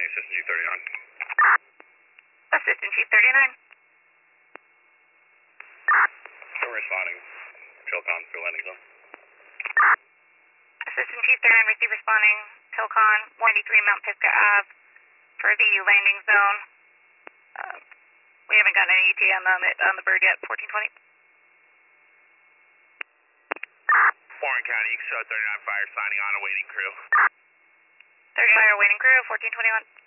responding, Assistant Chief 39. Assistant Chief 39. Still responding. Tilcon through landing zone. Assistant Chief 39, receive responding. Tilcon, 183 Mount Pisgah Ave for the landing zone. We haven't gotten any ETA on the bird yet, 1420. Warren County, XO 39 Fire signing on, awaiting crew. 39 awaiting crew, 1421.